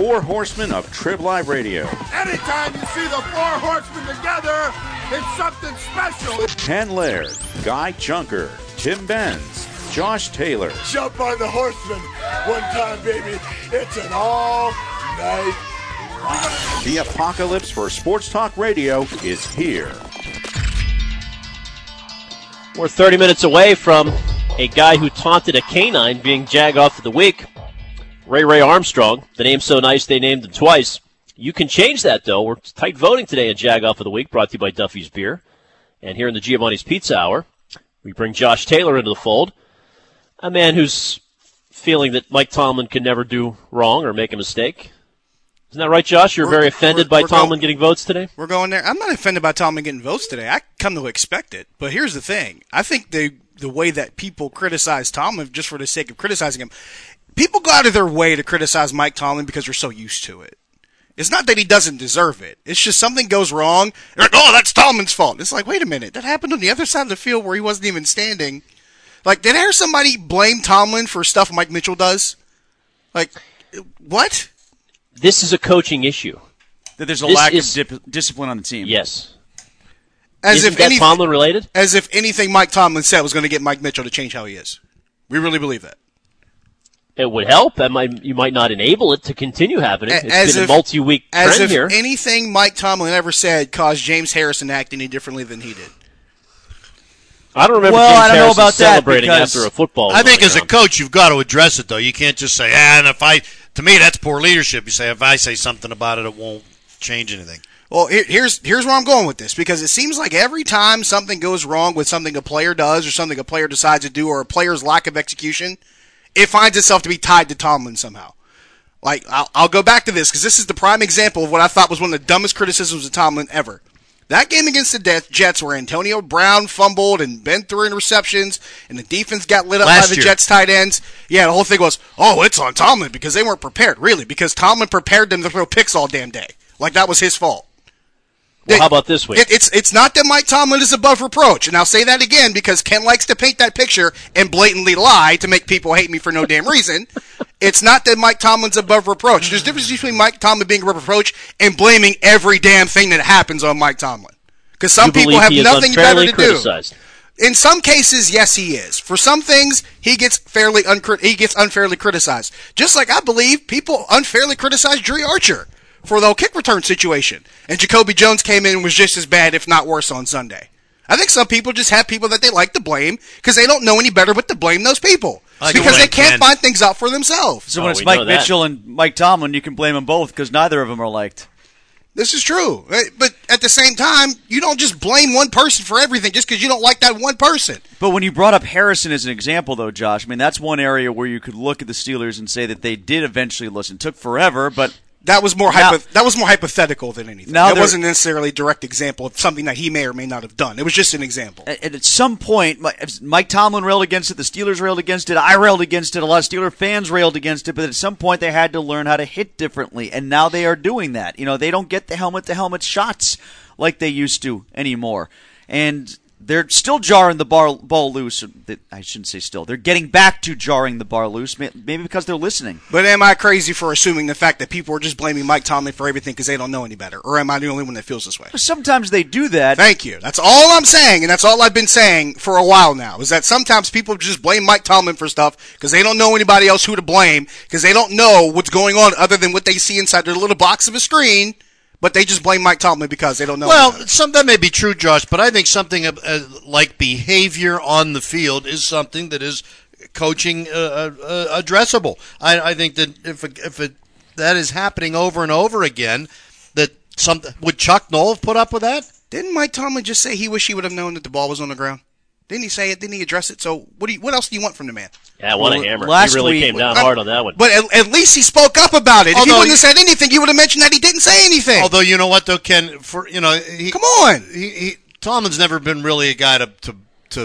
Four Horsemen of Trib Live Radio. Anytime you see the Four Horsemen together, it's something special. Ken Laird, Guy Junker, Tim Benz, Josh Taylor. Jump on the Horseman one time, baby. It's an all-night ride. The apocalypse for sports talk radio is here. We're 30 minutes away from a guy who taunted a canine being Jag-Off of the Week, Ray Armstrong. The name's so nice they named him twice. You can change that, though. We're tight voting today in Jag-Off of the Week, brought to you by Duffy's Beer. And here in the Giovanni's Pizza Hour, we bring Josh Taylor into the fold, a man who's feeling that Mike Tomlin can never do wrong or make a mistake. Isn't that right, Josh? You're very offended by Tomlin getting votes today? We're going there. I'm not offended by Tomlin getting votes today. I come to expect it. But here's the thing. I think the way that people criticize Tomlin just for the sake of criticizing him, people go out of their way to criticize Mike Tomlin because they're so used to it. It's not that he doesn't deserve it. It's just something goes wrong. They're like, oh, that's Tomlin's fault. It's like, wait a minute. That happened on the other side of the field where he wasn't even standing. Like, did I hear somebody blame Tomlin for stuff Mike Mitchell does? Like, what? This is a coaching issue. That there's a lack of discipline on the team. Yes. Isn't that Tomlin related? As if anything Mike Tomlin said was going to get Mike Mitchell to change how he is. We really believe that. It would help. You might not enable it to continue happening. It's been a multi-week trend here. As if anything Mike Tomlin ever said caused James Harrison to act any differently than he did. I don't remember James Harrison celebrating after a football. I think as a coach, you've got to address it, though. You can't just say, to me, that's poor leadership. You say, if I say something about it, it won't change anything. Well, here's where I'm going with this, because it seems like every time something goes wrong with something a player does or something a player decides to do or a player's lack of execution, it finds itself to be tied to Tomlin somehow. Like, I'll go back to this because this is the prime example of what I thought was one of the dumbest criticisms of Tomlin ever. That game against the Jets where Antonio Brown fumbled and bent through interceptions and the defense got lit up by the Jets tight ends. Yeah, the whole thing was, oh, it's on Tomlin because they weren't prepared. Really, because Tomlin prepared them to throw picks all damn day. Like that was his fault. Well, how about this week? It's not that Mike Tomlin is above reproach, and I'll say that again because Ken likes to paint that picture and blatantly lie to make people hate me for no damn reason. It's not that Mike Tomlin's above reproach. There's a difference between Mike Tomlin being above reproach and blaming every damn thing that happens on Mike Tomlin. Because some people have nothing better to do. In some cases, yes, he is. For some things, he gets unfairly criticized. Just like I believe people unfairly criticize Dre Archer for the whole kick return situation. And Jacoby Jones came in and was just as bad, if not worse, on Sunday. I think some people just have people that they like to blame because they don't know any better but to blame those people. Because they can't find things out for themselves. So when it's Mike Mitchell and Mike Tomlin, you can blame them both because neither of them are liked. This is true. But at the same time, you don't just blame one person for everything just because you don't like that one person. But when you brought up Harrison as an example, though, Josh, I mean, that's one area where you could look at the Steelers and say that they did eventually listen. It took forever, but that was more hypothetical than anything. That wasn't necessarily a direct example of something that he may or may not have done. It was just an example. And at some point, Mike Tomlin railed against it, the Steelers railed against it, I railed against it, a lot of Steeler fans railed against it, but at some point they had to learn how to hit differently, and now they are doing that. You know, they don't get the helmet-to-helmet shots like they used to anymore. And they're still jarring the ball loose. I shouldn't say still. They're getting back to jarring the bar loose, maybe because they're listening. But am I crazy for assuming the fact that people are just blaming Mike Tomlin for everything because they don't know any better? Or am I the only one that feels this way? Sometimes they do that. Thank you. That's all I'm saying, and that's all I've been saying for a while now, is that sometimes people just blame Mike Tomlin for stuff because they don't know anybody else who to blame, because they don't know what's going on other than what they see inside their little box of a screen. But they just blame Mike Tomlin because they don't know. Well, that may be true, Josh, but I think something like behavior on the field is something that is coaching addressable. I think that if that is happening over and over again, would Chuck Noll have put up with that? Didn't Mike Tomlin just say he wished he would have known that the ball was on the ground? Didn't he say it? Didn't he address it? So what else do you want from the man? Yeah, what a hammer. He really came down hard on that one. But at least he spoke up about it. If he wouldn't have said anything, you would have mentioned that he didn't say anything. Although, you know what, though, Ken? Come on. Tomlin's never been really a guy to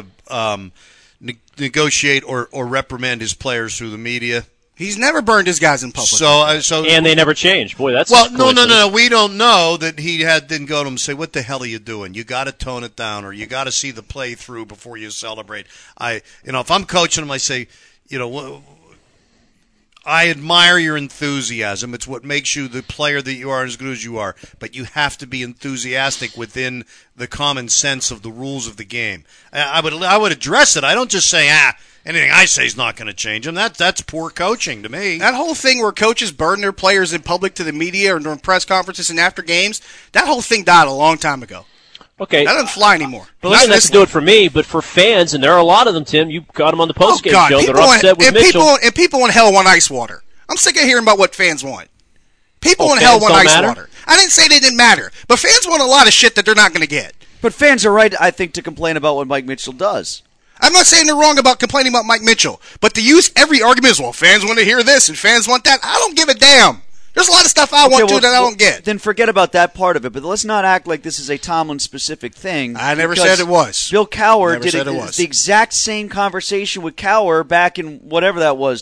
negotiate or reprimand his players through the media. He's never burned his guys in public. And they never changed. Boy, that's no. We don't know that he didn't go to him and say, "What the hell are you doing? You got to tone it down, or you got to see the play through before you celebrate." If I'm coaching him, I say, I admire your enthusiasm. It's what makes you the player that you are, as good as you are. But you have to be enthusiastic within the common sense of the rules of the game. I would address it. I don't just say, anything I say is not going to change them. That's poor coaching to me. That whole thing where coaches burn their players in public to the media or during press conferences and after games, that whole thing died a long time ago. Okay. That doesn't fly anymore. But listen, that's to do it for me, but for fans, and there are a lot of them, Tim, you got them on the postgame show, they're upset with Mitchell. People in hell want ice water. I'm sick of hearing about what fans want. People in hell want ice water. I didn't say they didn't matter, but fans want a lot of shit that they're not going to get. But fans are right, I think, to complain about what Mike Mitchell does. I'm not saying they're wrong about complaining about Mike Mitchell, but to use every argument is, well, fans want to hear this and fans want that. I don't give a damn. There's a lot of stuff I want to that I don't get. Then forget about that part of it, but let's not act like this is a Tomlin-specific thing. I never said it was. Bill Cowher did the exact same conversation with Cowher back in whatever that was,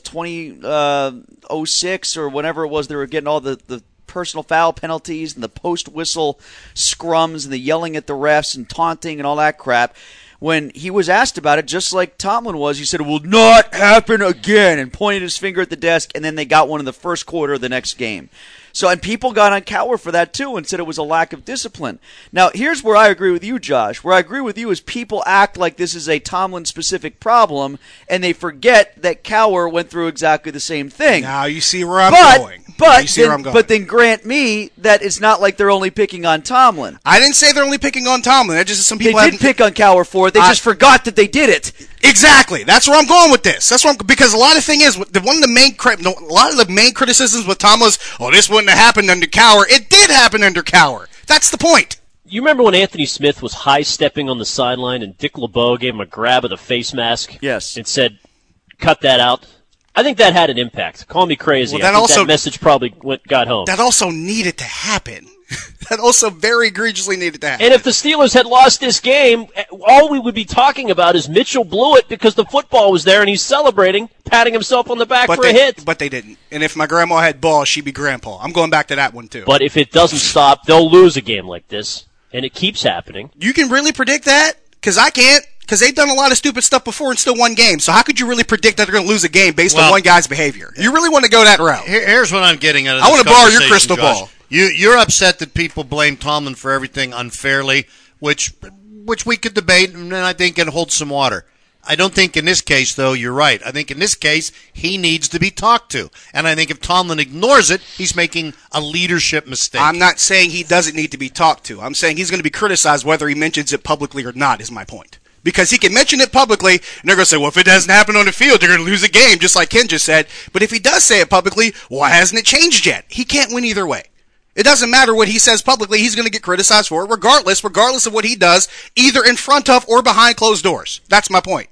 2006 or whenever it was. They were getting all the personal foul penalties and the post-whistle scrums and the yelling at the refs and taunting and all that crap. When he was asked about it, just like Tomlin was, he said, it will not happen again, and pointed his finger at the desk, and then they got one in the first quarter of the next game. So, and people got on Cowher for that, too, and said it was a lack of discipline. Now, here's where I agree with you, Josh. Where I agree with you is people act like this is a Tomlin-specific problem, and they forget that Cowher went through exactly the same thing. Now you see where I'm going. But then grant me that it's not like they're only picking on Tomlin. I didn't say they're only picking on Tomlin. That just some people did pick on Cowher for it. They just forgot that they did it. Exactly. That's where I'm going with this. Because a lot of the main criticisms with Tomlin was, this wouldn't have happened under Cowher. It did happen under Cowher. That's the point. You remember when Anthony Smith was high-stepping on the sideline and Dick LeBeau gave him a grab of the face mask? Yes. And said, cut that out? I think that had an impact. Call me crazy. I think that message probably got home. That also needed to happen. That also very egregiously needed to happen. And if the Steelers had lost this game, all we would be talking about is Mitchell blew it because the football was there and he's celebrating, patting himself on the back for a hit. But they didn't. And if my grandma had balls, she'd be grandpa. I'm going back to that one, too. But if it doesn't stop, they'll lose a game like this. And it keeps happening. You can really predict that? Because I can't. Because they've done a lot of stupid stuff before and still won games. So how could you really predict that they're going to lose a game based on one guy's behavior? You really want to go that route? Here's what I'm getting at. I want to borrow your crystal ball. You're upset that people blame Tomlin for everything unfairly, which we could debate and I think can hold some water. I don't think in this case, though, you're right. I think in this case, he needs to be talked to. And I think if Tomlin ignores it, he's making a leadership mistake. I'm not saying he doesn't need to be talked to. I'm saying he's going to be criticized whether he mentions it publicly or not, is my point. Because he can mention it publicly, and they're going to say, well, if it doesn't happen on the field, they're going to lose a game, just like Ken just said. But if he does say it publicly, why hasn't it changed yet? He can't win either way. It doesn't matter what he says publicly. He's going to get criticized for it regardless of what he does, either in front of or behind closed doors. That's my point.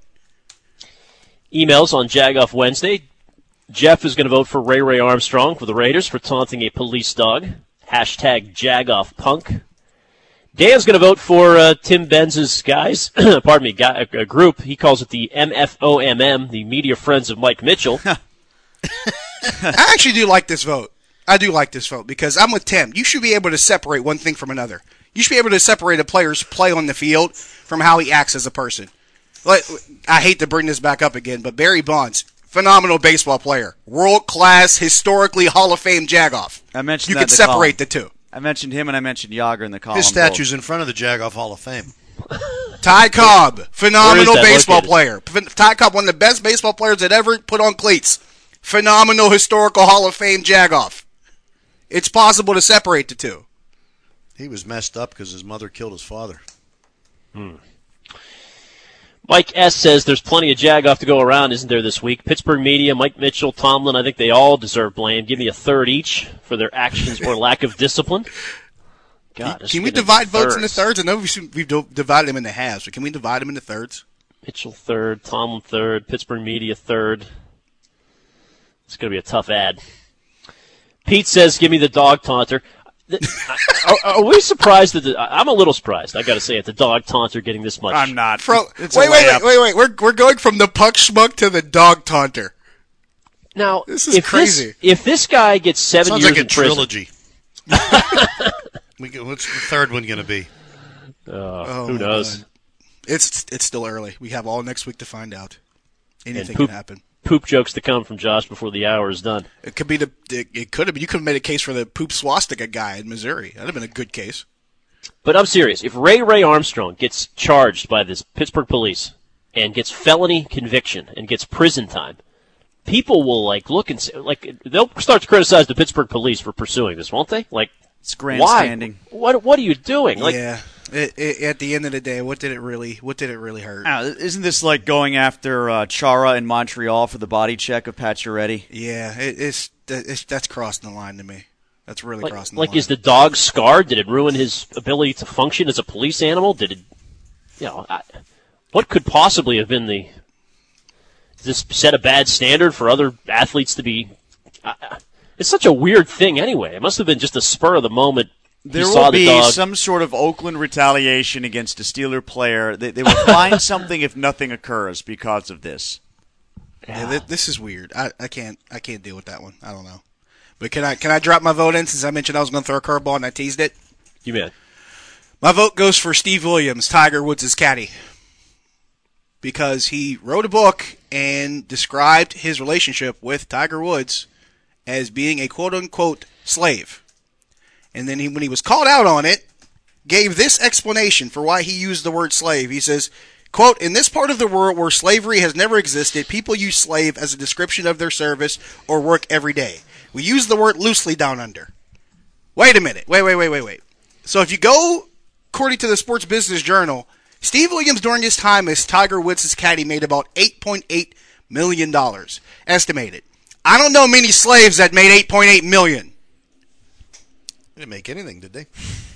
Emails on Jagoff Wednesday. Jeff is going to vote for Ray Armstrong for the Raiders for taunting a police dog. Hashtag JagoffPunk. Dan's going to vote for Tim Benz's guys, a group. He calls it the MFOMM, the Media Friends of Mike Mitchell. I actually do like this vote. I do like this vote because I'm with Tim. You should be able to separate one thing from another. You should be able to separate a player's play on the field from how he acts as a person. I hate to bring this back up again, but Barry Bonds, phenomenal baseball player, world-class, historically Hall of Fame Jagoff. I mentioned you that could separate the two. I mentioned him and I mentioned Yager in the column. His statue's in front of the Jagoff Hall of Fame. Ty Cobb, phenomenal baseball player. Ty Cobb, one of the best baseball players that ever put on cleats. Phenomenal historical Hall of Fame Jagoff. It's possible to separate the two. He was messed up because his mother killed his father. Mike S. says there's plenty of Jagoff to go around, isn't there, this week? Pittsburgh media, Mike Mitchell, Tomlin, I think they all deserve blame. Give me a third each for their actions or lack of discipline. God, can we divide votes into thirds? I know we've divided them into halves, but can we divide them into thirds? Mitchell third, Tomlin third, Pittsburgh media third. It's going to be a tough ad. Pete says, give me the dog taunter. Are we surprised that I'm a little surprised, I got to say, at the dog taunter getting this much. I'm not. Wait. We're going from the puck schmuck to the dog taunter. Now, this is crazy. If this guy gets 7 years in prison. Sounds like a trilogy. What's the third one going to be? Who knows? God. It's still early. We have all next week to find out. Anything can happen. poop jokes to come from Josh before the hour is done. It could be you could have made a case for the poop swastika guy in Missouri. That'd have been a good case. But I'm serious. If Ray Armstrong gets charged by this Pittsburgh police and gets felony conviction and gets prison time, people will look and say, they'll start to criticize the Pittsburgh police for pursuing this, won't they? It's grandstanding. Why? What are you doing? Yeah. At the end of the day, what did it really hurt? Isn't this like going after Chara in Montreal for the body check of Pacioretty? Yeah, that's crossing the line to me. That's really crossing the line. Is the dog scarred? Did it ruin his ability to function as a police animal? Did it? What could possibly have been the? Does this set a bad standard for other athletes to be? It's such a weird thing anyway. It must have been just a spur of the moment. There will be some sort of Oakland retaliation against a Steeler player. They will find something if nothing occurs because of this. Yeah, this is weird. I can't deal with that one. I don't know. But can I drop my vote in since I mentioned I was going to throw a curveball and I teased it? You may. My vote goes for Steve Williams, Tiger Woods' caddy, because he wrote a book and described his relationship with Tiger Woods as being a quote-unquote slave. And then when he was called out on it, gave this explanation for why he used the word slave. He says, quote, "In this part of the world where slavery has never existed, people use slave as a description of their service or work every day. We use the word loosely down under." Wait a minute. Wait. So if you go, according to the Sports Business Journal, Steve Williams during his time as Tiger Woods' caddy made about $8.8 million estimated. I don't know many slaves that made $8.8 million. They didn't make anything, did they?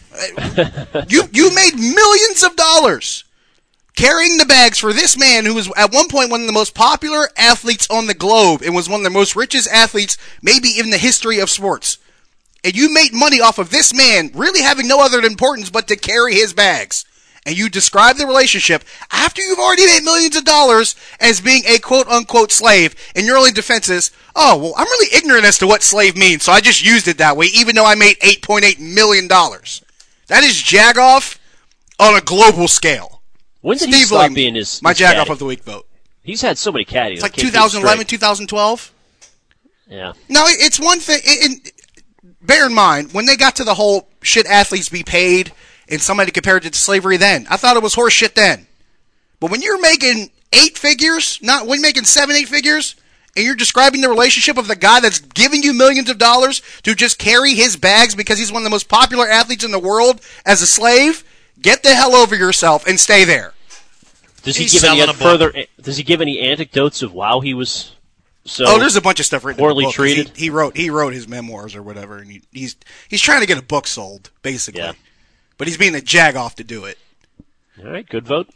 You made millions of dollars carrying the bags for this man who was at one point one of the most popular athletes on the globe and was one of the most richest athletes maybe in the history of sports. And you made money off of this man really having no other importance but to carry his bags. And you describe the relationship after you've already made millions of dollars as being a quote-unquote slave, and your only defense is, oh, well, I'm really ignorant as to what slave means, so I just used it that way, even though I made $8.8 million. That is jagoff on a global scale. When did he stop being his my jagoff caddy? of the week vote? He's had so many caddies. It's like 2011, 2012. Yeah. No, it's one thing. Bear in mind, when they got to the whole should athletes be paid and somebody compared it to slavery then, I thought it was horse shit then. But when you're making 8 figures, when you're making 7-8 figures, and you're describing the relationship of the guy that's giving you millions of dollars to just carry his bags because he's one of the most popular athletes in the world as a slave, get the hell over yourself and stay there. Does he give any anecdotes of how he was there's a bunch of stuff written poorly in the book. treated? He wrote his memoirs or whatever, and he's trying to get a book sold, basically. Yeah. But he's being a jagoff to do it. All right, good vote.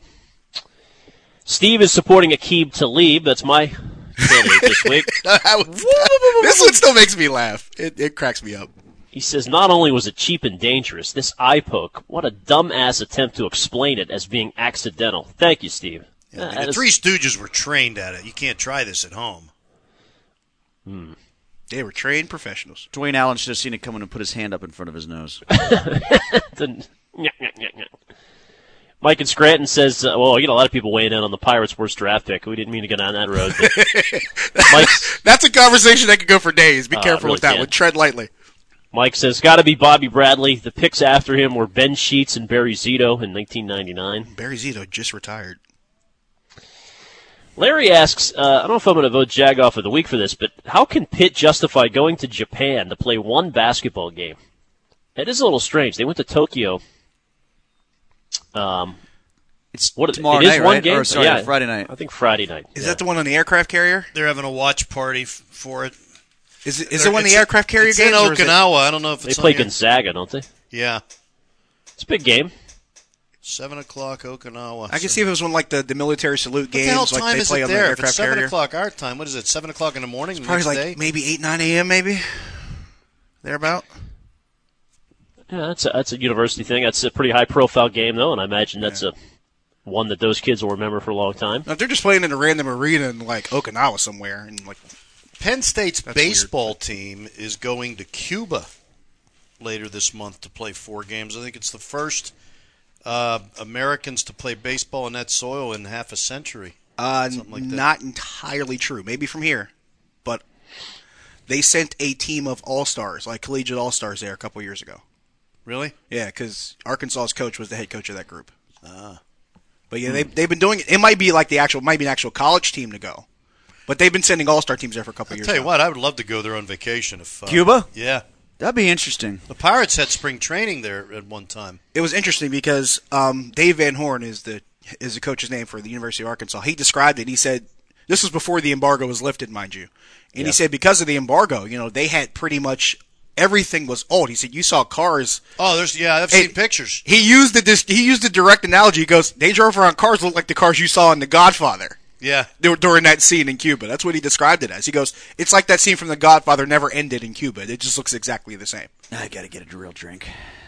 Steve is supporting Aqib Talib. That's my candidate this week. This one still makes me laugh. It cracks me up. He says, not only was it cheap and dangerous, this eye poke, what a dumbass attempt to explain it as being accidental. Thank you, Steve. Yeah, the Three Stooges were trained at it. You can't try this at home. They were trained professionals. Dwayne Allen should have seen it coming and put his hand up in front of his nose. Mike in Scranton says, a lot of people weighing in on the Pirates' worst draft pick. We didn't mean to go down that road. But that's a conversation that could go for days. Be careful really with that can. one. Tread lightly. Mike says, got to be Bobby Bradley. The picks after him were Ben Sheets and Barry Zito in 1999. Barry Zito just retired. Larry asks, I don't know if I'm going to vote Jagoff of the week for this, but how can Pitt justify going to Japan to play one basketball game? It is a little strange. They went to Tokyo. It's tomorrow night, one right? game? Or, sorry, Friday night. I think Friday night. Is that the one on the aircraft carrier? They're having a watch party for it. Is it one of the aircraft carrier it's games? in Okinawa. I don't know if it's They play on here. Gonzaga, don't they? Yeah. It's a big game. 7 o'clock Okinawa. I can see if it was one like the military salute games. What the hell like time they is play it on the there? If aircraft it's 7 carrier. o'clock our time, what is it, 7 o'clock in the morning the Probably next like day? maybe 8, 9 a.m. maybe. Thereabout. Yeah, that's a university thing. That's a pretty high-profile game, though, and I imagine that's one that those kids will remember for a long time. Now, if they're just playing in a random arena in like Okinawa somewhere, and like Penn State's baseball team is going to Cuba later this month to play 4 games. I think it's the first Americans to play baseball in that soil in half a century. Something like that. Not entirely true. Maybe from here, but they sent a team of all-stars, like collegiate all-stars, there a couple years ago. Really? Yeah, because Arkansas's coach was the head coach of that group. But yeah, they've been doing it. It might be like might be an actual college team to go, but they've been sending all-star teams there for a couple years. Tell you now. what, I would love to go there on vacation. If Cuba? Yeah, That'd be interesting. the Pirates had spring training there at one time. It was interesting because Dave Van Horn is the coach's name for the University of Arkansas. He described it. He said this was before the embargo was lifted, mind you, and he said because of the embargo, they had pretty much everything was old. He said you saw cars. Oh, I've seen pictures. He used the direct analogy. He goes, they drove around cars look like the cars you saw in The Godfather. Yeah. During that scene in Cuba. That's what he described it as. He goes, it's like that scene from The Godfather never ended in Cuba. It just looks exactly the same. I gotta get a real drink.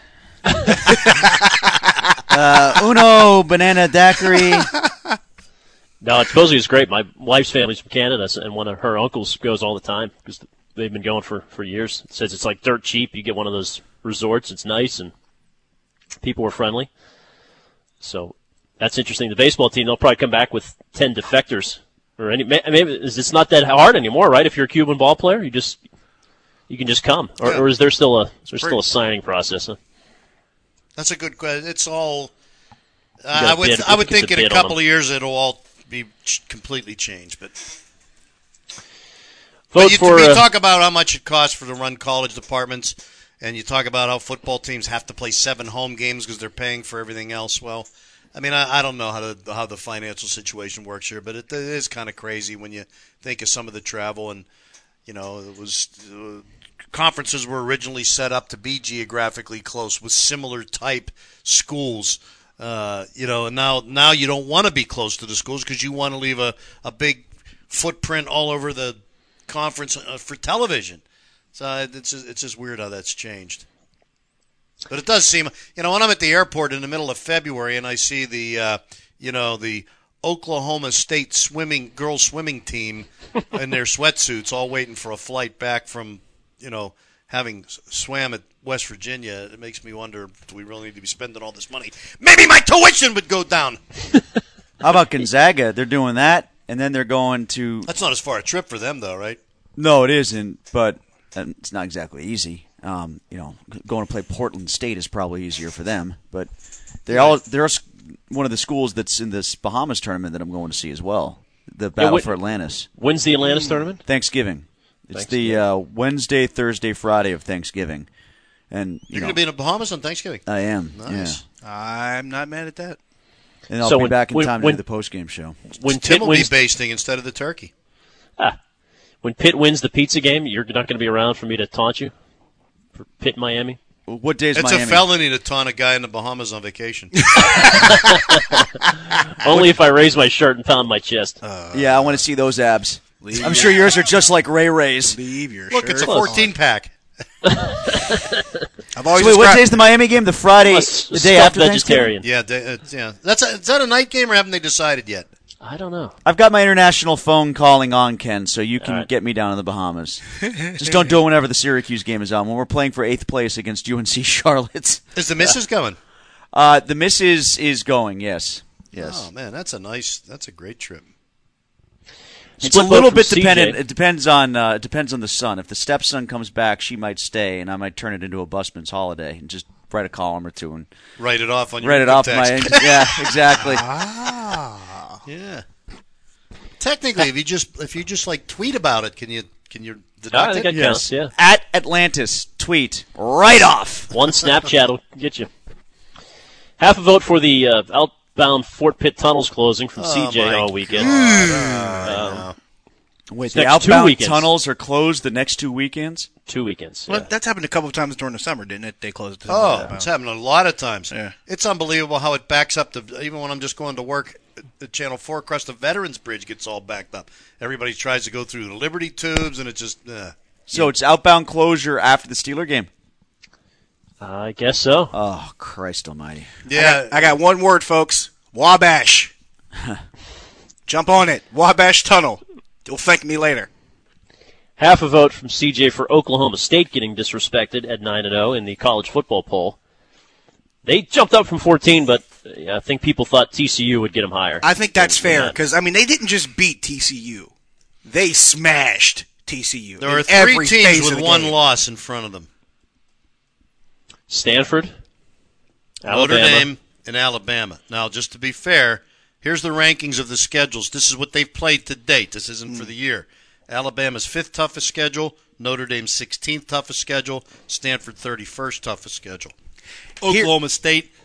Uno banana daiquiri. No, it supposedly it's great. My wife's family's from Canada, and one of her uncles goes all the time because they've been going for years. It says it's like dirt cheap. You get one of those resorts. It's nice, and people were friendly. So that's interesting. The baseball team, they'll probably come back with 10 defectors. Maybe it's not that hard anymore, right? If you're a Cuban ball player, you can just come. Or is there still a signing process? Huh? That's a good question. It's all. gotta bid. I would think It's a in a bid on couple them. of years it'll all be completely changed. But Vote you for talk about how much it costs to run college departments, and you talk about how football teams have to play 7 home games because they're paying for everything else. Well, I mean, I don't know how the financial situation works here, but it is kind of crazy when you think of some of the travel and it was. Conferences were originally set up to be geographically close with similar type schools, and now you don't want to be close to the schools because you want to leave a big footprint all over the conference for television. So it's just weird how that's changed. But it does seem, when I'm at the airport in the middle of February and I see the Oklahoma State girls swimming team in their sweatsuits all waiting for a flight back from, having swam at West Virginia, it makes me wonder, do we really need to be spending all this money? Maybe my tuition would go down. How about Gonzaga? They're doing that, and then they're going to... That's not as far a trip for them, though, right? No, it isn't, but it's not exactly easy. Going to play Portland State is probably easier for them, but they're one of the schools that's in this Bahamas tournament that I'm going to see as well, the Battle for Atlantis. When's the Atlantis tournament? Thanksgiving. It's the Wednesday, Thursday, Friday of Thanksgiving. And You're going to be in the Bahamas on Thanksgiving? I am, Nice. yeah. I'm not mad at that. And I'll be back in time to do the post-game show. When Tim Pitt will be wins, basting instead of the turkey. when Pitt wins the pizza game, you're not going to be around for me to taunt you for Pitt Miami. What day is It's Miami? a felony to taunt a guy in the Bahamas on vacation. Only if I raise my shirt and pound my chest. Yeah, I want to see those abs. I'm sure yours are just like Ray Ray's. Leave your Look, shirt it's a on. 14-pack. I've always So wait, what described- day's the Miami game? The Friday, the day after Thanksgiving? vegetarian. Yeah. Is that a night game or haven't they decided yet? I don't know. I've got my international phone calling on, Ken, so you can All right. get me down in the Bahamas. Just don't do it whenever the Syracuse game is on. When we're playing for 8th place against UNC Charlotte. Is the missus going? The missus is going, yes. Oh, man, that's a great trip. It's Split a little vote bit from dependent. CJ. It depends on the son. If the stepson comes back, she might stay, and I might turn it into a busman's holiday and just write a column or two and Write it off on your write it income off my. tax. Yeah, exactly. Yeah. Technically, if you just like tweet about it, can you I deduct think it? that counts, yeah. At Atlantis, tweet right off. One Snapchat will get you. Half a vote for the outbound Fort Pitt tunnels closing from CJ my all weekend. Wait, next the 2 outbound weekends. tunnels are closed the next 2 weekends? 2 weekends. Well, Yeah. that's happened a couple of times during the summer, didn't it? They closed. It's happened a lot of times. Yeah. It's unbelievable how it backs up. Even when I'm just going to work, the Channel 4 across the Veterans Bridge gets all backed up. Everybody tries to go through the Liberty tubes, and it just... So it's outbound closure after the Steeler game? I guess so. Oh, Christ almighty. yeah. I got one word, folks. Wabash. Jump on it. Wabash Tunnel. You'll thank me later. Half a vote from CJ for Oklahoma State getting disrespected at 9-0 in the college football poll. They jumped up from 14, but I think people thought TCU would get them higher. I think that's than fair that. because, I mean, they didn't just beat TCU. They smashed TCU. There are in three every teams phase with of the one game. loss in front of them. Stanford, Notre Alabama. Dame, and Alabama. Now, just to be fair, here's the rankings of the schedules. This is what they've played to date. This isn't for the year. Alabama's 5th toughest schedule, Notre Dame's 16th toughest schedule, Stanford 31st toughest schedule. Oklahoma State,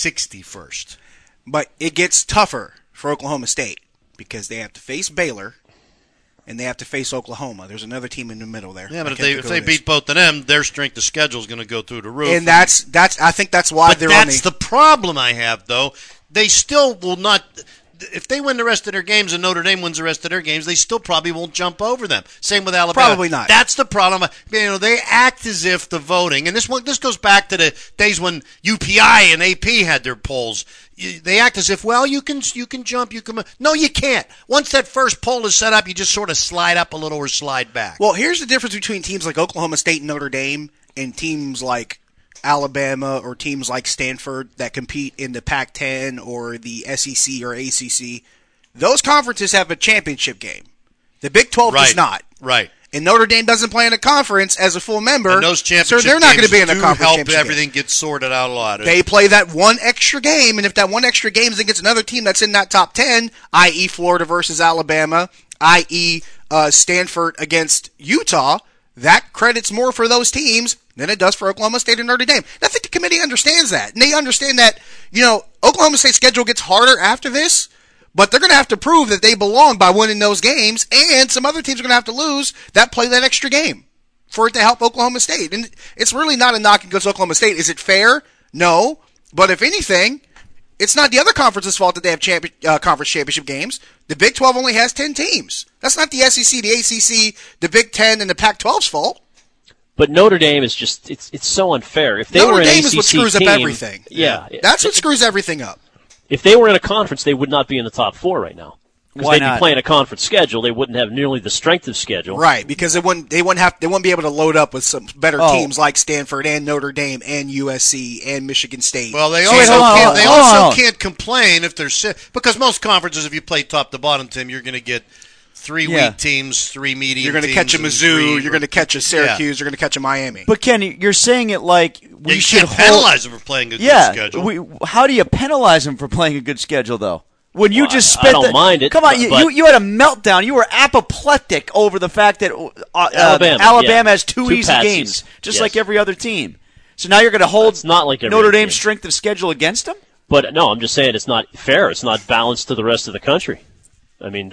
61st. But it gets tougher for Oklahoma State because they have to face Baylor and they have to face Oklahoma. There's another team in the middle there. Yeah, but I if can't they think if who they it is. beat both of them, their strength of schedule is going to go through the roof. And that's I think that's why but they're on that's the problem I have, though. They still will not. If they win the rest of their games and Notre Dame wins the rest of their games, they still probably won't jump over them. Same with Alabama. Probably not. That's the problem. They act as if the voting, and this goes back to the days when UPI and AP had their polls. They act as if, well, you can jump, you can. No, you can't. Once that first poll is set up, you just sort of slide up a little or slide back. Well, here's the difference between teams like Oklahoma State and Notre Dame and teams like Alabama or teams like Stanford that compete in the Pac-10 or the SEC or ACC. Those conferences have a championship game. The Big 12 does not. Right. And Notre Dame doesn't play in a conference as a full member. And those championship so they're not going to be in a games conference do help championship everything game. get sorted out a lot. They play that one extra game, and if that one extra game is against another team that's in that top 10, i.e. Florida versus Alabama, i.e. Stanford against Utah, that credits more for those teams than it does for Oklahoma State and Notre Dame. And I think the committee understands that. And they understand that, Oklahoma State's schedule gets harder after this, but they're going to have to prove that they belong by winning those games, and some other teams are going to have to lose that play that extra game for it to help Oklahoma State. And it's really not a knock against Oklahoma State. Is it fair? No. But if anything, it's not the other conference's fault that they have conference championship games. The Big 12 only has 10 teams. That's not the SEC, the ACC, the Big 10, and the Pac-12's fault. But Notre Dame is just, it's so unfair. If they Notre were an Dame ACC is what screws team, up everything. Yeah. That's what screws everything up. If they were in a conference, they would not be in the top 4 right now. Because Why they'd not? be playing a conference schedule. They wouldn't have nearly the strength of schedule. Right, because they wouldn't be able to load up with some better teams like Stanford and Notre Dame and USC and Michigan State. Well, they So wait, hold on, hold on. can't complain if they're because most conferences, if you play top to bottom, Tim, you're going to get 3 weak teams, 3 medium. You're going to teams, catch a and Mizzou. 3 You're going to catch a Syracuse. You're going to catch a Miami. But Kenny, you're saying it like we you should can't hold. penalize them for playing a good schedule. How do you penalize them for playing a good schedule, though? When you Well, just I spent don't mind it, Come on, but- you had a meltdown. You were apoplectic over the fact that Alabama, yeah. has two easy patsies. games, just Yes. like every other team. So now you're going to hold It's not like every Notre other Dame's team. strength of schedule against them? But no, I'm just saying it's not fair. It's not balanced to the rest of the country. I mean,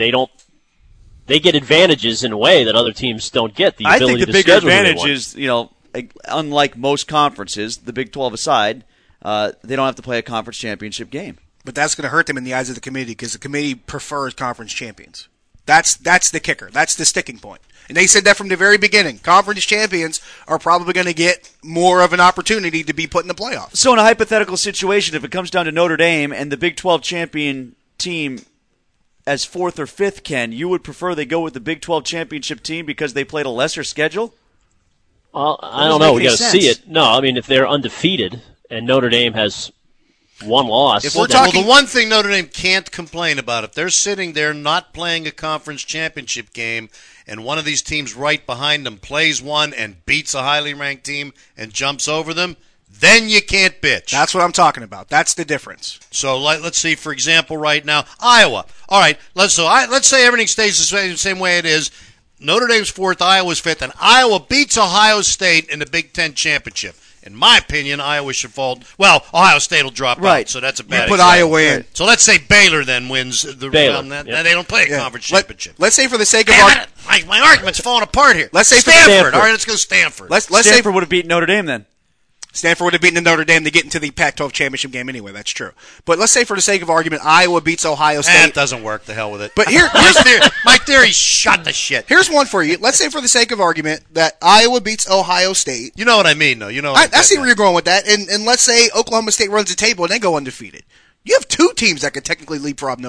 they get advantages in a way that other teams don't get. The I ability think the to bigger schedule who they advantage want. is, unlike most conferences, the Big 12 aside, they don't have to play a conference championship game. But that's going to hurt them in the eyes of the committee because the committee prefers conference champions. That's the kicker. That's the sticking point. And they said that from the very beginning. Conference champions are probably going to get more of an opportunity to be put in the playoffs. So in a hypothetical situation, if it comes down to Notre Dame and the Big 12 champion team as 4th or 5th, Ken, you would prefer they go with the Big 12 championship team because they played a lesser schedule? Well, I doesn't don't know. make We any got to see sense. it. No, I mean, if they're undefeated and Notre Dame has one loss, If we're then- talking- Well, the one thing Notre Dame can't complain about, if they're sitting there not playing a conference championship game and one of these teams right behind them plays one and beats a highly ranked team and jumps over them, then you can't bitch. That's what I'm talking about. That's the difference. So let's see, for example, right now, Iowa. All right, let's say everything stays the same way it is. Notre Dame's 4th, Iowa's 5th, and Iowa beats Ohio State in the Big Ten championship. In my opinion, Iowa should fall. Well, Ohio State will drop Right. out, so that's a You bad put example. Iowa in. So let's say Baylor then wins the Baylor, round. yeah. They don't play a Yeah. conference championship. Let's say for the sake of Damn it! My argument's falling apart here. Let's say for Stanford. Stanford. All right, let's go Stanford. let's say Stanford would have beaten Notre Dame then. Stanford would have beaten Notre Dame to get into the Pac-12 championship game anyway. That's true. But let's say for the sake of argument, Iowa beats Ohio That State. doesn't work. The hell with it. But here's my theory. Shut the shit. here's one for you. Let's say for the sake of argument that Iowa beats Ohio State. You know what I mean, though. You know. What I see getting where you're going with that. And let's say Oklahoma State runs the table and they go undefeated. You have 2 teams that could technically leapfrog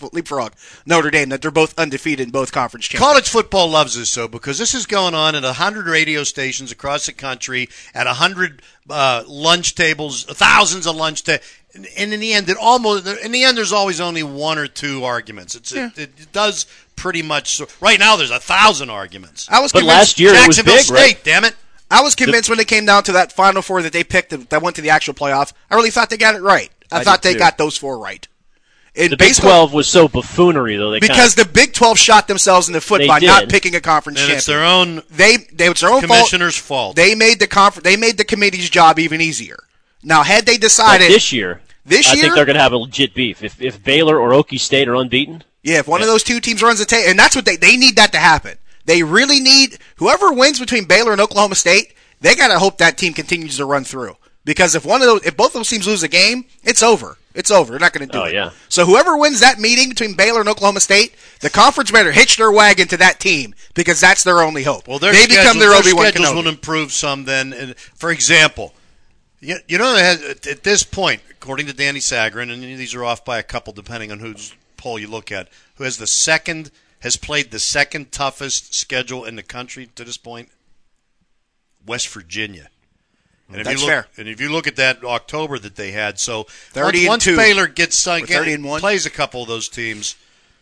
Notre Dame, that they're both undefeated in both conference championships. College football loves this, so because this is going on at 100 radio stations across the country, at 100 lunch tables, thousands of lunch tables. And in the end, there's always only one or two arguments. It does pretty much. Right now, there's 1,000 arguments. I was But convinced last year it was Jacksonville big, State, right? damn it. I was convinced when it came down to that Final Four that they picked that went to the actual playoff. I really thought they got it right. I thought did they too. got those four right. The Big 12 was so buffoonery, though. Because the Big 12 shot themselves in the foot They by did. not picking a conference And champion. it's their own It's their own commissioner's fault. They made the committee's job even easier. Now, had they decided this year, I think year? they're going to have a legit beef. If Baylor or Okie State are unbeaten, Yeah, if one of those two teams runs the table, and that's what they need that to happen. They really need whoever wins between Baylor and Oklahoma State. They got to hope that team continues to run through, because if both those teams lose a game, it's over. It's over. They're not going to do it. Yeah. So whoever wins that meeting between Baylor and Oklahoma State, the conference better hitch their wagon to that team, because that's their only hope. Well, they become their Obi-Wan schedules Kenobi. will improve some then. And for example, you know, at this point, according to Danny Sagrin, and these are off by a couple depending on whose poll you look at, who has played the second toughest schedule in the country to this point? West Virginia. And That's fair. And if you look at that October that they had, so 30 once and 2. Baylor gets 30-1. plays a couple of those teams.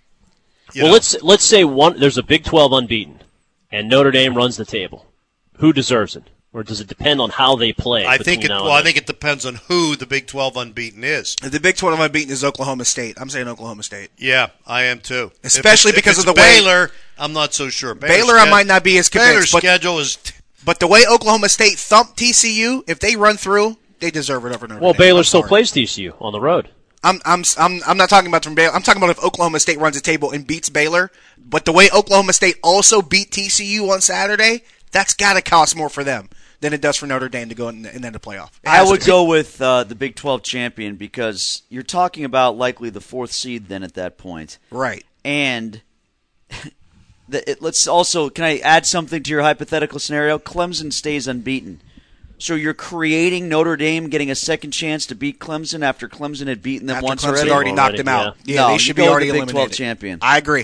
let's say there's a Big 12 unbeaten, and Notre Dame runs the table. Who deserves it? Or does it depend on how they play? I think it depends on who the Big 12 unbeaten is. The Big 12 unbeaten is Oklahoma State. I'm saying Oklahoma State. Yeah, I am too. Especially because if of it's the way Baylor, I'm not so sure. Baylor, I might not be as Baylor's convinced. schedule is. But the way Oklahoma State thumped TCU, if they run through, they deserve it over Notre Dame. Well, Baylor I'm still sorry. plays TCU on the road. I'm not talking about from Baylor. I'm talking about if Oklahoma State runs a table and beats Baylor. But the way Oklahoma State also beat TCU on Saturday, that's got to cost more for them than it does for Notre Dame to go in and then the playoff. I would go with the Big 12 champion, because you're talking about likely the fourth seed then at that point. Right. And let's also, can I add something to your hypothetical scenario? Clemson stays unbeaten. So you're creating Notre Dame getting a second chance to beat Clemson after Clemson had beaten them After once Clemson already? knocked them out. Yeah, No, they you should go be with already the Big eliminated. 12 champion. I agree.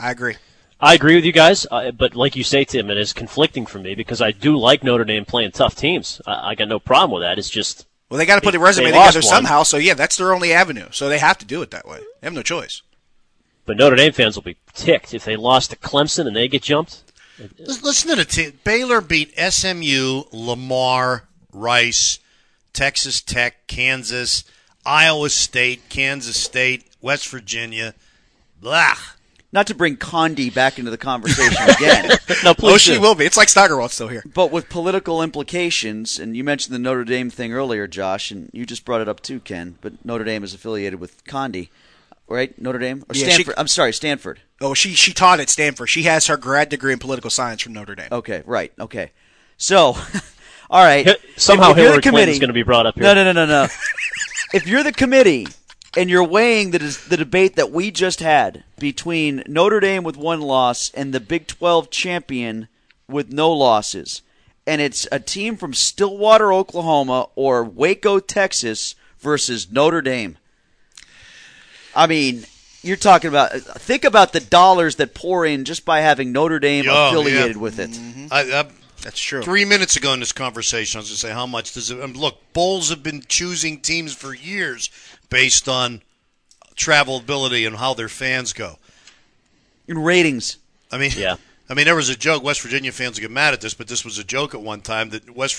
I agree with you guys, but like you say, Tim, it is conflicting for me because I do like Notre Dame playing tough teams. I got no problem with that. It's just Well, they got to put a resume they lost together one. somehow. So yeah, that's their only avenue. So they have to do it that way. They have no choice. But Notre Dame fans will be ticked if they lost to Clemson and they get jumped. Listen to the team. Baylor beat SMU, Lamar, Rice, Texas Tech, Kansas, Iowa State, Kansas State, West Virginia. Blah. Not to bring Condi back into the conversation again, No, please She do. will be. It's like Steigerwald's still here. but with political implications, and you mentioned the Notre Dame thing earlier, Josh, and you just brought it up too, Ken, but Notre Dame is affiliated with Condi, right? Notre Dame? Or Yeah, Stanford? I'm sorry, Stanford. Oh, she taught at Stanford. She has her grad degree in political science from Notre Dame. Okay, right, okay. So, all right. Somehow If you're Hillary the committee- Clinton's going to be brought up here. No. If you're the committee and you're weighing the debate that we just had between Notre Dame with one loss and the Big 12 champion with no losses, and it's a team from Stillwater, Oklahoma, or Waco, Texas versus Notre Dame, I mean, you're talking about, think about the dollars that pour in just by having Notre Dame affiliated with it. That's true. 3 minutes ago in this conversation, I was going to say, how much does it... Look, bowls have been choosing teams for years based on travelability and how their fans go. In ratings. I mean, Yeah. I mean, there was a joke. West Virginia fans will get mad at this, but this was a joke at one time that West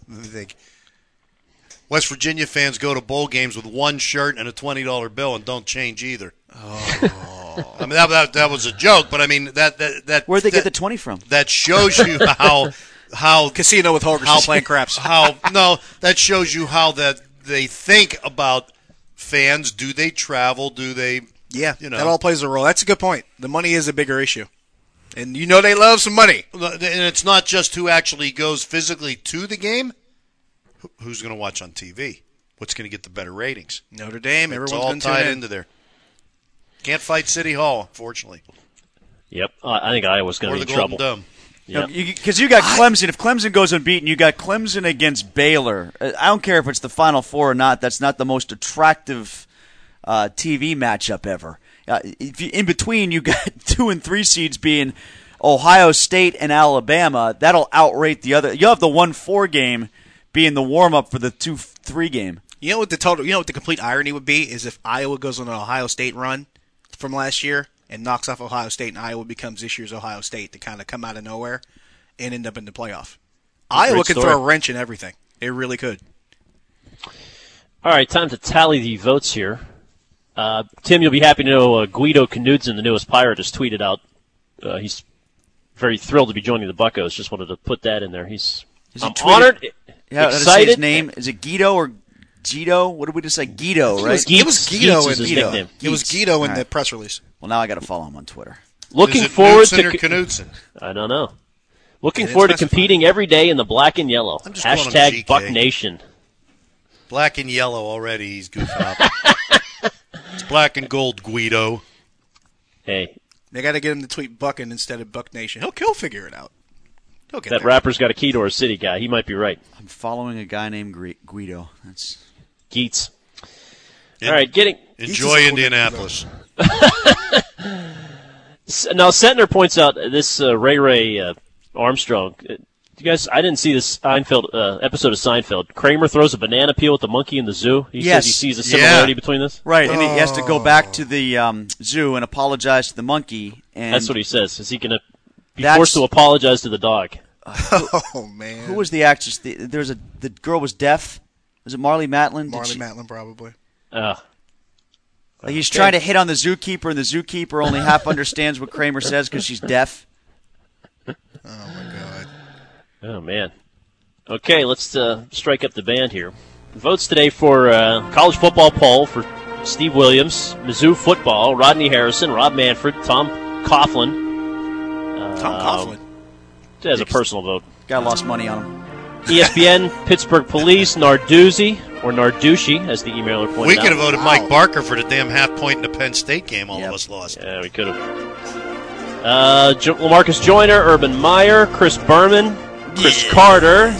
Virginia fans go to bowl games with one shirt and a $20 bill and don't change either. Oh. I mean, that was a joke, but I mean that Where'd they get the 20 from? That shows you how Casino with Holgerson playing craps. That shows you how that they think about fans. Do they travel? Do they? Yeah, you know, that all plays a role. That's a good point. The money is a bigger issue. And you know they love some money. And it's not just who actually goes physically to the game. Who's going to watch on TV? What's going to get the better ratings? Notre Dame, It's everyone's all been tied tuned into there. Can't fight City Hall, unfortunately. Yep. I think Iowa's going Or to the be in Golden trouble. Dome. Yep. Because you got Clemson. If Clemson goes unbeaten, you got Clemson against Baylor. I don't care if it's the Final Four or not. That's not the most attractive TV matchup ever. In between, you got 2 and 3 seeds being Ohio State and Alabama. That'll outrate the other. You'll have the 1-4 game being the warm-up for the 2-3 game. You know what the complete irony would be is if Iowa goes on an Ohio State run from last year and knocks off Ohio State, and Iowa becomes this year's Ohio State to kind of come out of nowhere and end up in the playoff. Iowa could throw a wrench in everything. It really could. All right, time to tally the votes here. Tim, you'll be happy to know Guido Knudsen, the newest Pirate, has tweeted out. He's very thrilled to be joining the Buccos. Just wanted to put that in there. I'm honored, excited. His name is it Guido or Gito? What did we just say? Guido, right? It was Guido Geets is his nickname. It was Guido in All the right. press release. Well, now I got to follow him on Twitter. Looking Is it forward Knudsen to or Knudsen? I don't know. Looking They forward to didn't specify. competing every day in the black and yellow. I'm just calling him Hashtag GK. Buck Nation. Black and yellow already. He's goofing up. It's black and gold, Guido. Hey, They got to get him to tweet Buckin instead of Buck Nation. He'll figure it out. He'll get that there. rapper's got a key to our city guy. He might be right. I'm following a guy named Guido. That's Geets. All right, Enjoy Indianapolis. Now, Sentner points out this Ray Armstrong. You guys, I didn't see this Seinfeld episode of Seinfeld. Kramer throws a banana peel at the monkey in the zoo. He Yes. says he sees a similarity Yeah. between this. right, and he has to go back to the zoo and apologize to the monkey. And That's what he says. Is he going to be That's- forced to apologize to the dog? Oh, man. Who was the actress? The girl was deaf. Was it Marlee Matlin? Marlee Matlin, probably. Like he's trying to hit on the zookeeper, and the zookeeper only half understands what Kramer says because she's deaf. Oh, my God. Oh, man. Okay, let's strike up the band here. Votes today for college football poll for Steve Williams, Mizzou football, Rodney Harrison, Rob Manfred, Tom Coughlin. Tom Coughlin. As a personal vote. Guy lost money on him. ESPN, Pittsburgh Police, Narduzzi, or Narducci, as the emailer pointed We out. could have voted Mike Barker for the damn half point in the Penn State game. All Yep. of us lost. Yeah, we could have. Lamarcus Joyner, Urban Meyer, Chris Berman, Chris Carter.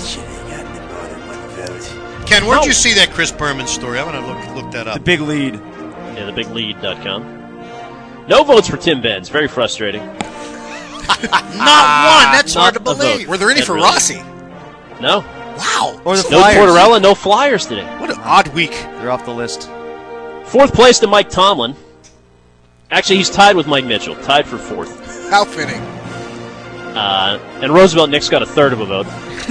Ken, where'd you see that Chris Berman story? I'm going to look that The up. big lead. Yeah, thebiglead.com. No votes for Tim Benz. Very frustrating. Not one. That's hard to not a believe. vote. Were there any Yeah, for really. Rossi? No. Wow. Or the No Flyers. Tortorella, no Flyers today. What an odd week. They're off the list. Fourth place to Mike Tomlin. Actually, he's tied with Mike Mitchell. Tied for fourth. How fitting. And Roosevelt Nick's got a third of a vote.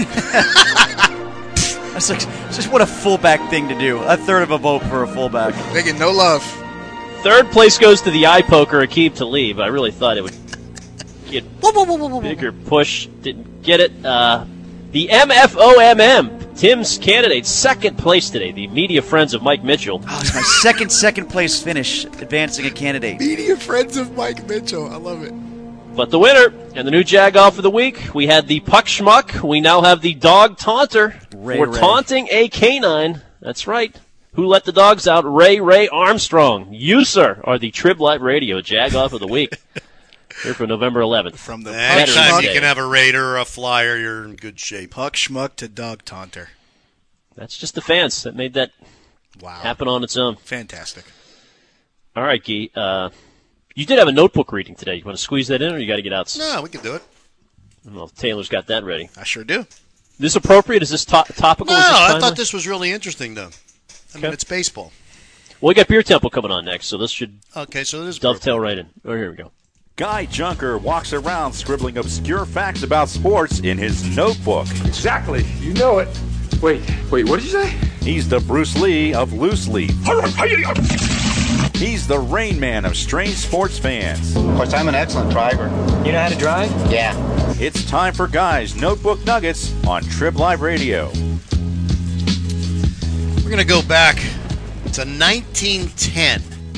That's like, it's just what a fullback thing to do. A third of a vote for a fullback. They get no love. Third place goes to the eye poker, Aqib Talib. I really thought it would get bigger push. Didn't get it. The MFOMM, Tim's candidate, second place today. The media friends of Mike Mitchell. Oh, it's my second place finish advancing a candidate. Media friends of Mike Mitchell. I love it. But the winner and the new Jag-Off of the week, we had the Puck Schmuck. We now have the Dog Taunter Ray for Ray. taunting a canine. That's right. Who let the dogs out? Ray Armstrong. You, sir, are the Trib Live Radio Jag-Off of the week. Here for November 11th. From the Veterans Anytime Day. you can have a Raider or a Flyer, you're in good shape. Puck Schmuck to Dog Taunter. That's just the fans that made that Wow. happen on its own. Fantastic. All right, Guy. You did have a notebook reading today. You want to squeeze that in, or you got to get out? No, we can do it. Well, Taylor's got that ready. I sure do. This appropriate? Is this topical? No, Is this I timely? thought this was really interesting, though. I mean, Okay. it's baseball. Well, we got Beer Temple coming on next, so this should Okay, so it is dovetail right in. Oh, here we go. Guy Junker walks around scribbling obscure facts about sports in his notebook. Exactly. You know it. Wait, what did you say? He's the Bruce Lee of loose leaf. He's the Rain Man of strange sports fans. Of course, I'm an excellent driver. You know how to drive? Yeah. It's time for Guy's Notebook Nuggets on Trib Live Radio. We're going to go back to 1910.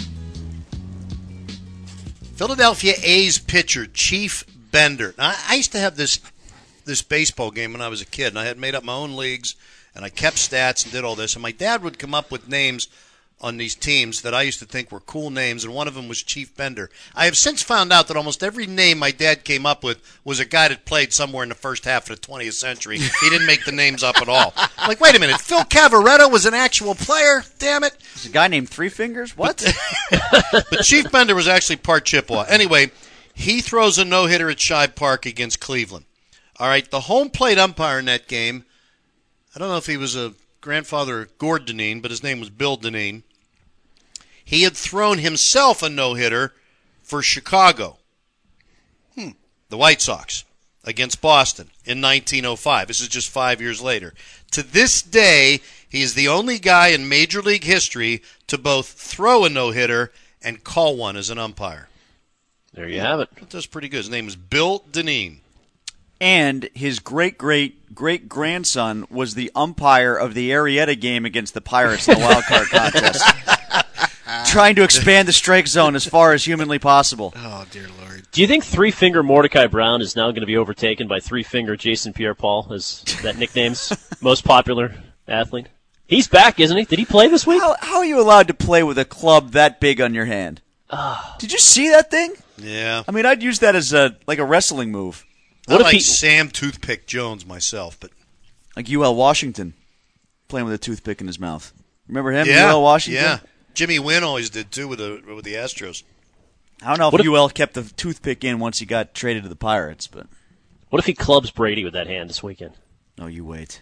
Philadelphia A's pitcher, Chief Bender. Now, I used to have this baseball game when I was a kid, and I had made up my own leagues, and I kept stats and did all this. And my dad would come up with names on these teams that I used to think were cool names, and one of them was Chief Bender. I have since found out that almost every name my dad came up with was a guy that played somewhere in the first half of the 20th century. He didn't make the names up at all. I'm like, wait a minute, Phil Cavaretto was an actual player? Damn it. There's a guy named Three Fingers? What? But Chief Bender was actually part Chippewa. Anyway, he throws a no-hitter at Shibe Park against Cleveland. All right, the home plate umpire in that game, I don't know if he was a grandfather Gord Dineen, but his name was Bill Dineen. He had thrown himself a no-hitter for Chicago, the White Sox, against Boston in 1905. This is just 5 years later. To this day, he is the only guy in Major League history to both throw a no-hitter and call one as an umpire. There you have it. That's pretty good. His name is Bill Dineen. And his great-great-great-grandson was the umpire of the Arrieta game against the Pirates in the wild card contest. Trying to expand the strike zone as far as humanly possible. Oh, dear Lord. Do you think Three-Finger Mordecai Brown is now going to be overtaken by Three-Finger Jason Pierre-Paul as that nickname's most popular athlete? He's back, isn't he? Did he play this week? How are you allowed to play with a club that big on your hand? Did you see that thing? Yeah. I mean, I'd use that as a wrestling move. I like Sam Toothpick Jones myself, but like UL Washington playing with a toothpick in his mouth. Remember him? Yeah, UL Washington? Yeah. Jimmy Wynn always did too with the Astros. I don't know if UL kept the toothpick in once he got traded to the Pirates, but what if he clubs Brady with that hand this weekend? No, you wait.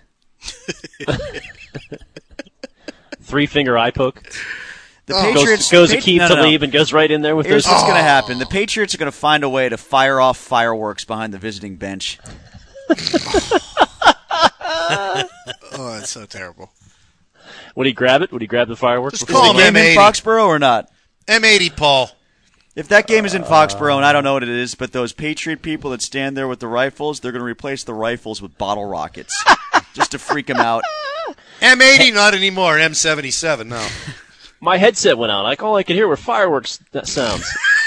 Three-finger eye poke. The Patriots goes Aqib Talib and goes right in there with Here's those. what's going to happen. The Patriots are going to find a way to fire off fireworks behind the visiting bench. Oh, that's so terrible. Would he grab it? Would he grab the fireworks? Just Is call the him game in M80. Foxborough or not? M80, Paul. If that game is in Foxborough, and I don't know what it is, but those Patriot people that stand there with the rifles, they're going to replace the rifles with bottle rockets just to freak them out. M80, not anymore. M77, no. My headset went out. All I could hear were fireworks sounds.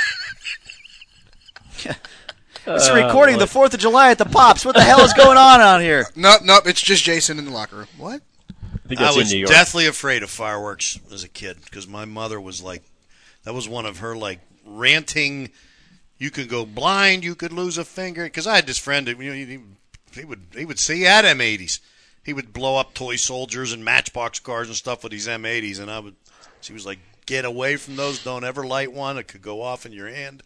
It's a recording of the 4th of July at the Pops. What the hell is going on out here? Nope, it's just Jason in the locker room. What? I think I that's was in New York. deathly afraid of fireworks as a kid because my mother was like, that was one of her like ranting. You could go blind, you could lose a finger. Because I had this friend, he would see at M80s. He would blow up toy soldiers and Matchbox cars and stuff with these M80s, and she was like, get away from those. Don't ever light one. It could go off in your hand.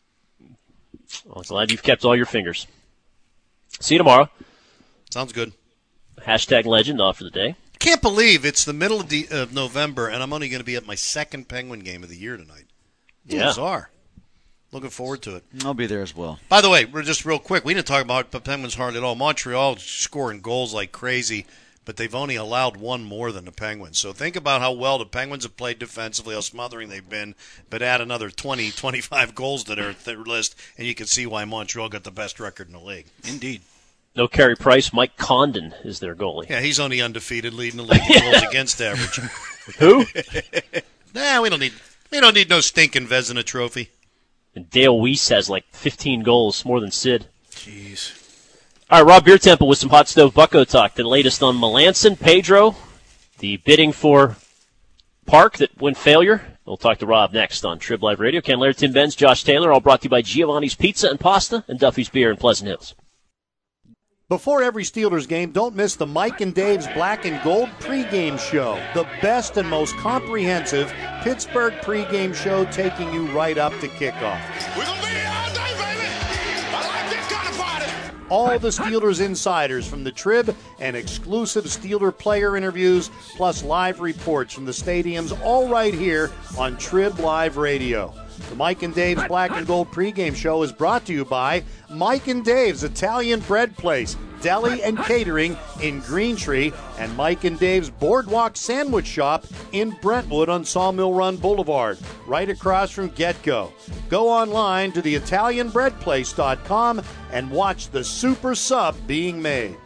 Well, I'm glad you've kept all your fingers. See you tomorrow. Sounds good. Hashtag legend off for the day. Can't believe it's the middle of November, and I'm only going to be at my second Penguin game of the year tonight. Yeah. Bizarre. Looking forward to it. I'll be there as well. By the way, we're just real quick. We didn't talk about the Penguins hardly at all. Montreal scoring goals like crazy, but they've only allowed one more than the Penguins. So think about how well the Penguins have played defensively, how smothering they've been, but add another 20, 25 goals to their list, and you can see why Montreal got the best record in the league. Indeed. No Carey Price. Mike Condon is their goalie. Yeah, he's only undefeated, leading the league in goals against average. Who? Nah, we don't need no stinking Vezina trophy. And Dale Weiss has like 15 goals, more than Sid. Jeez. All right, Rob Beer Temple with some Hot Stove Bucko talk. The latest on Melanson, Pedro, the bidding for Park that went failure. We'll talk to Rob next on Trib Live Radio. Ken Laird, Tim Benz, Josh Taylor, all brought to you by Giovanni's Pizza and Pasta and Duffy's Beer in Pleasant Hills. Before every Steelers game, don't miss the Mike and Dave's Black and Gold pregame show. The best and most comprehensive Pittsburgh pregame show taking you right up to kickoff. We're going to be here all day, baby. I like this kind of party. All the Steelers insiders from the Trib and exclusive Steeler player interviews, plus live reports from the stadiums, all right here on Trib Live Radio. The Mike and Dave's Black and Gold pregame show is brought to you by Mike and Dave's Italian Bread Place, Deli and Catering in Green Tree, and Mike and Dave's Boardwalk Sandwich Shop in Brentwood on Sawmill Run Boulevard, right across from Get-Go. Go online to theitalianbreadplace.com and watch the super sub being made.